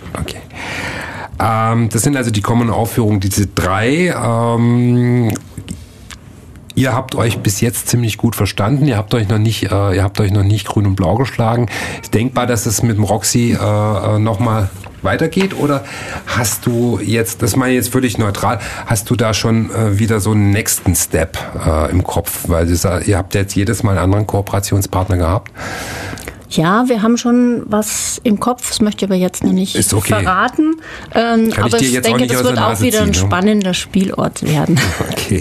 [SPEAKER 2] Das sind also die kommenden Aufführungen, diese 3. Ihr habt euch bis jetzt ziemlich gut verstanden. Ihr habt euch noch nicht grün und blau geschlagen. Ist denkbar, dass es mit dem Roxy nochmal weitergeht? Oder hast du jetzt, das meine ich jetzt völlig neutral, hast du da schon wieder so einen nächsten Step im Kopf? Weil ihr habt jetzt jedes Mal einen anderen Kooperationspartner gehabt.
[SPEAKER 3] Ja, wir haben schon was im Kopf, das möchte ich aber jetzt noch nicht verraten. Aber ich denke, das wird auch wieder ein spannender Spielort werden.
[SPEAKER 2] Okay.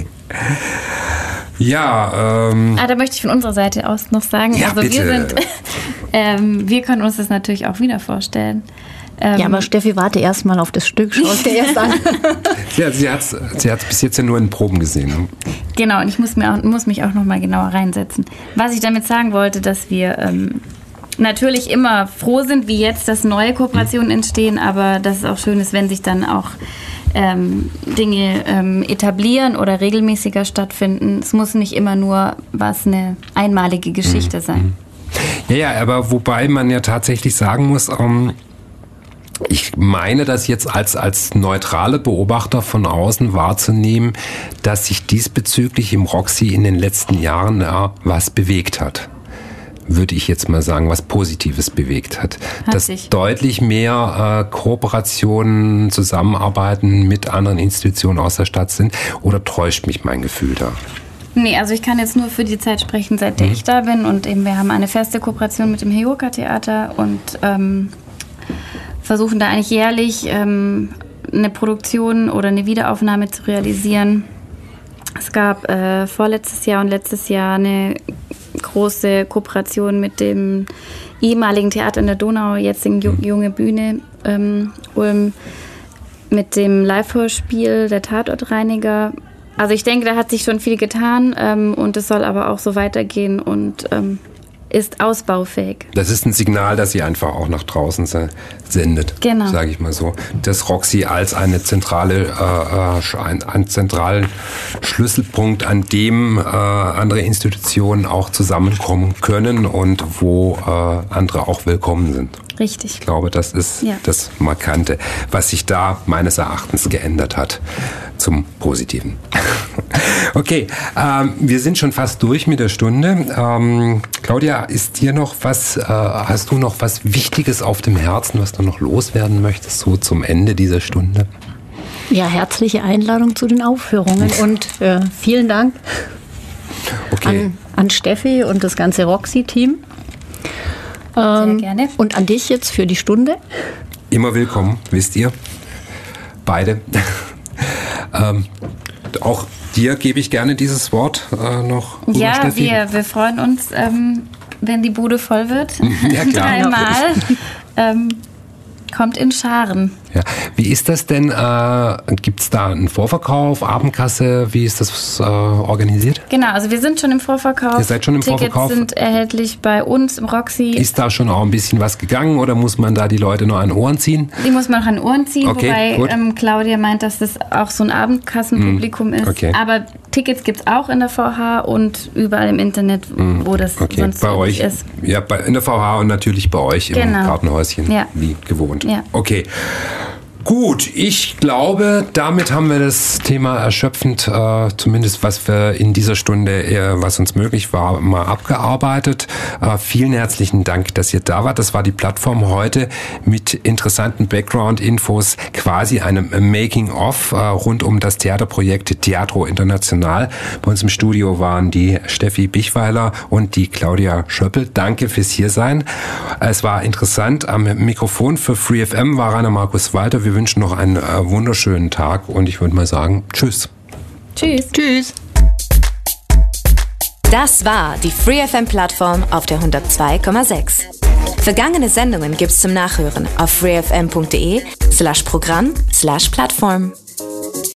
[SPEAKER 2] Ja,
[SPEAKER 4] da möchte ich von unserer Seite aus noch sagen,
[SPEAKER 2] ja,
[SPEAKER 4] also
[SPEAKER 2] bitte.
[SPEAKER 4] wir können uns das natürlich auch wieder vorstellen.
[SPEAKER 3] Ja, aber Steffi, warte erst mal auf das Stück, schau es dir erst an.
[SPEAKER 2] Ja, sie hat's bis jetzt ja nur in Proben gesehen. Ne?
[SPEAKER 4] Genau, und ich muss mich auch noch mal genauer reinsetzen. Was ich damit sagen wollte, dass wir natürlich immer froh sind, wie jetzt, dass neue Kooperationen entstehen, aber dass es auch schön ist, wenn sich dann auch Dinge etablieren oder regelmäßiger stattfinden. Es muss nicht immer nur eine einmalige Geschichte sein.
[SPEAKER 2] Ja, aber wobei man ja tatsächlich sagen muss, ich meine das jetzt als neutrale Beobachter von außen wahrzunehmen, dass sich diesbezüglich im Roxy in den letzten Jahren was bewegt hat. Würde ich jetzt mal sagen, was Positives bewegt hat. Dass deutlich mehr Kooperationen, Zusammenarbeiten mit anderen Institutionen aus der Stadt sind. Oder täuscht mich mein Gefühl da?
[SPEAKER 4] Nee, also ich kann jetzt nur für die Zeit sprechen, seit ich da bin. Und eben wir haben eine feste Kooperation mit dem Heoka Theater und versuchen da eigentlich jährlich eine Produktion oder eine Wiederaufnahme zu realisieren. Es gab vorletztes Jahr und letztes Jahr eine große Kooperation mit dem ehemaligen Theater in der Donau, jetzigen Junge Bühne Ulm, mit dem Live-Hörspiel Der Tatortreiniger. Also ich denke, da hat sich schon viel getan und es soll aber auch so weitergehen und ist ausbaufähig.
[SPEAKER 2] Das ist ein Signal, das sie einfach auch nach draußen sendet, sage ich mal so. Dass Roxy als einen zentralen Schlüsselpunkt, an dem andere Institutionen auch zusammenkommen können und wo andere auch willkommen sind.
[SPEAKER 4] Richtig.
[SPEAKER 2] Ich glaube, das ist das Markante, was sich da meines Erachtens geändert hat zum Positiven. Okay, wir sind schon fast durch mit der Stunde. Claudia, ist dir noch was, hast du noch was Wichtiges auf dem Herzen, was du noch loswerden möchtest, so zum Ende dieser Stunde?
[SPEAKER 3] Ja, herzliche Einladung zu den Aufführungen und vielen Dank an Steffi und das ganze Roxy-Team.
[SPEAKER 4] Sehr gerne.
[SPEAKER 3] Und an dich jetzt für die Stunde.
[SPEAKER 2] Immer willkommen, wisst ihr. Beide. Auch dir gebe ich gerne dieses Wort noch.
[SPEAKER 4] Ja,
[SPEAKER 2] Steffi.
[SPEAKER 4] wir freuen uns, wenn die Bude voll wird.
[SPEAKER 2] Ja, klar.
[SPEAKER 4] 3 Mal. Kommt in Scharen.
[SPEAKER 2] Ja. Wie ist das denn? Gibt es da einen Vorverkauf, Abendkasse? Wie ist das organisiert?
[SPEAKER 4] Genau, also wir sind schon im Vorverkauf.
[SPEAKER 2] Ihr seid schon im Vorverkauf?
[SPEAKER 4] Tickets sind erhältlich bei uns im Roxy.
[SPEAKER 2] Ist da schon auch ein bisschen was gegangen oder muss man da die Leute noch an Ohren ziehen?
[SPEAKER 4] Die muss man noch an Ohren ziehen,
[SPEAKER 2] okay,
[SPEAKER 4] wobei Claudia meint, dass das auch so ein Abendkassenpublikum ist.
[SPEAKER 2] Okay.
[SPEAKER 4] Aber Tickets gibt es auch in der VH und überall im Internet, wo das sonst
[SPEAKER 2] bei euch
[SPEAKER 4] ist.
[SPEAKER 2] Ja, in der VH und natürlich bei euch im Gartenhäuschen, wie gewohnt.
[SPEAKER 4] Ja.
[SPEAKER 2] Okay. Gut, ich glaube, damit haben wir das Thema erschöpfend, zumindest was wir in dieser Stunde, was uns möglich war, mal abgearbeitet. Vielen herzlichen Dank, dass ihr da wart. Das war die Plattform heute mit interessanten Background-Infos, quasi einem Making-of rund um das Theaterprojekt Teatro International. Bei uns im Studio waren die Steffi Bichweiler und die Claudia Schöppel. Danke fürs Hiersein. Es war interessant. Am Mikrofon für Free FM war Rainer Markus Walter. Wir wünschen noch einen wunderschönen Tag und ich würde mal sagen, tschüss.
[SPEAKER 4] Tschüss.
[SPEAKER 3] Tschüss.
[SPEAKER 1] Das war die Free FM Plattform auf der 102,6. Vergangene Sendungen gibt's zum Nachhören auf freefm.de/Programm/Plattform.